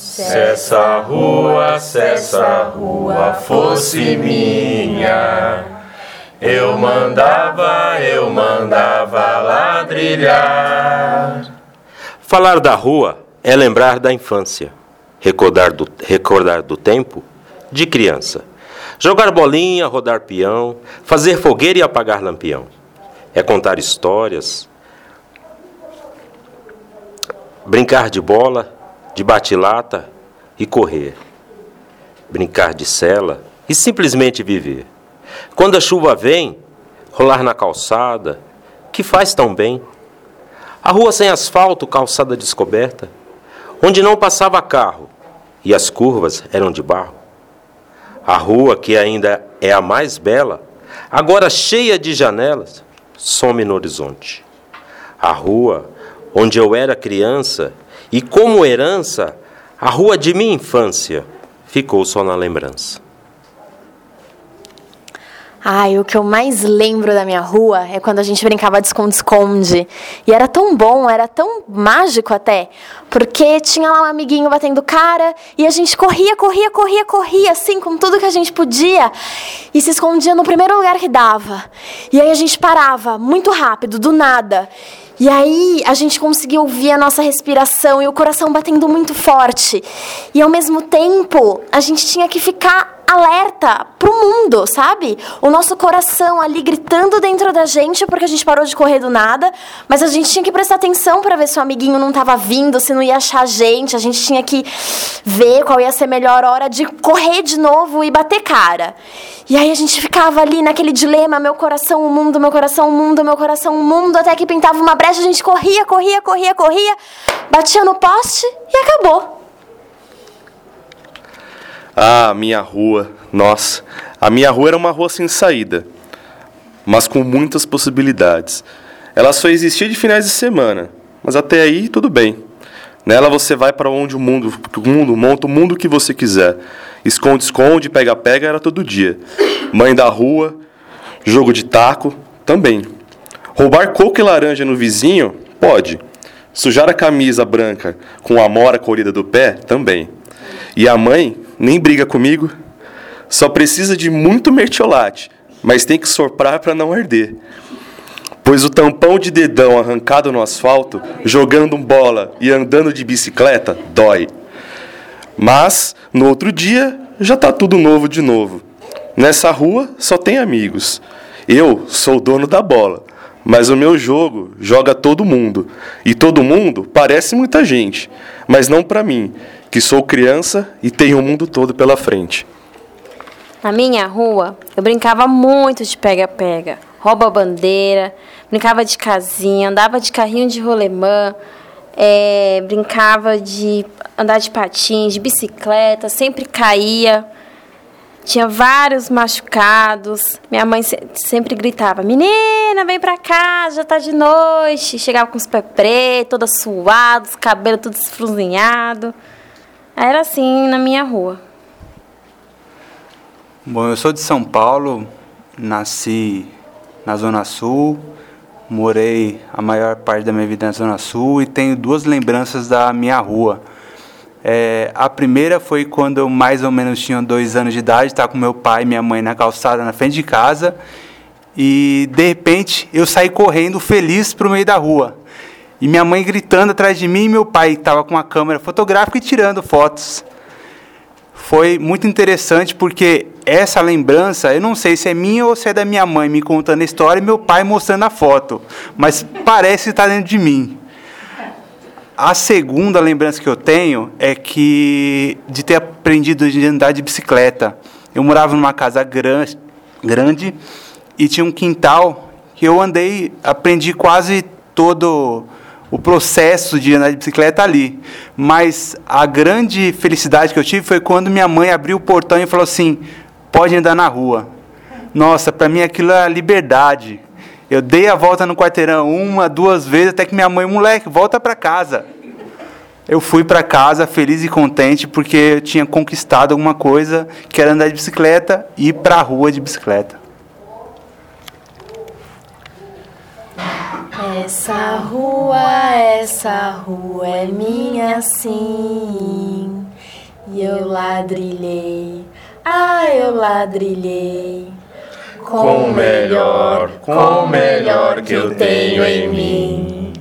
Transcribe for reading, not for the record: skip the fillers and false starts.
Se essa rua fosse minha, eu mandava ladrilhar. Falar da rua é lembrar da infância, recordar do tempo de criança. Jogar bolinha, rodar peão, fazer fogueira e apagar lampião. É contar histórias, brincar de bola, de bate-lata e correr. Brincar de sela e simplesmente viver. Quando a chuva vem, rolar na calçada, que faz tão bem. A rua sem asfalto, calçada descoberta, onde não passava carro e as curvas eram de barro. A rua, que ainda é a mais bela, agora cheia de janelas, some no horizonte. A rua onde eu era criança e, como herança, a rua de minha infância ficou só na lembrança. Ai, o que eu mais lembro da minha rua é quando a gente brincava de esconde-esconde. E era tão bom, era tão mágico até. Porque tinha lá um amiguinho batendo cara e a gente corria, assim, com tudo que a gente podia. E se escondia no primeiro lugar que dava. E aí a gente parava, muito rápido, do nada. E aí a gente conseguia ouvir a nossa respiração e o coração batendo muito forte. E ao mesmo tempo, a gente tinha que ficar alerta pro mundo, sabe? O nosso coração ali gritando dentro da gente porque a gente parou de correr do nada, mas a gente tinha que prestar atenção para ver se o amiguinho não estava vindo, se não ia achar a gente tinha que ver qual ia ser a melhor hora de correr de novo e bater cara. E aí a gente ficava ali naquele dilema, meu coração, o mundo, meu coração, o mundo, meu coração, o mundo, até que pintava uma brecha, a gente corria, batia no poste e acabou. Ah, minha rua, nossa, a minha rua era uma rua sem saída, mas com muitas possibilidades. Ela só existia de finais de semana, mas até aí tudo bem. Nela você vai para onde o mundo monta o mundo que você quiser. Esconde-esconde, pega-pega era todo dia. Mãe da rua, jogo de taco, também. Roubar coco e laranja no vizinho? Pode. Sujar a camisa branca com a amora colhida do pé? Também. E a mãe nem briga comigo, só precisa de muito mertiolate, mas tem que soprar para não arder. Pois o tampão de dedão arrancado no asfalto, jogando bola e andando de bicicleta, dói. Mas, no outro dia, já tá tudo novo de novo. Nessa rua só tem amigos. Eu sou o dono da bola, mas o meu jogo joga todo mundo. E todo mundo parece muita gente, mas não para mim, que sou criança e tenho o mundo todo pela frente. Na minha rua, eu brincava muito de pega-pega, rouba-bandeira, brincava de casinha, andava de carrinho de rolemã, brincava de andar de patins, de bicicleta, sempre caía. Tinha vários machucados. Minha mãe sempre gritava, menina, vem pra cá, já tá de noite. Chegava com os pés pretos, toda suados, cabelo tudo esfruzinhado. Era assim na minha rua. Bom, eu sou de São Paulo, nasci na Zona Sul, morei a maior parte da minha vida na Zona Sul e tenho duas lembranças da minha rua. A primeira foi quando eu mais ou menos tinha 2 anos de idade, estava com meu pai e minha mãe na calçada na frente de casa e de repente eu saí correndo feliz para o meio da rua. E minha mãe gritando atrás de mim e meu pai estava com uma câmera fotográfica e tirando fotos. Foi muito interessante porque essa lembrança, eu não sei se é minha ou se é da minha mãe me contando a história e meu pai mostrando a foto, mas parece estar dentro de mim. A segunda lembrança que eu tenho é de ter aprendido a andar de bicicleta. Eu morava numa casa grande e tinha um quintal que eu aprendi quase todo o processo de andar de bicicleta ali. Mas a grande felicidade que eu tive foi quando minha mãe abriu o portão e falou assim, pode andar na rua. Nossa, para mim aquilo é liberdade. Eu dei a volta no quarteirão 1, 2 vezes, até que minha mãe, moleque, volta para casa. Eu fui para casa feliz e contente porque eu tinha conquistado alguma coisa, que era andar de bicicleta e ir para a rua de bicicleta. Essa rua é minha sim. E eu ladrilhei, eu ladrilhei com o melhor que eu tenho em mim.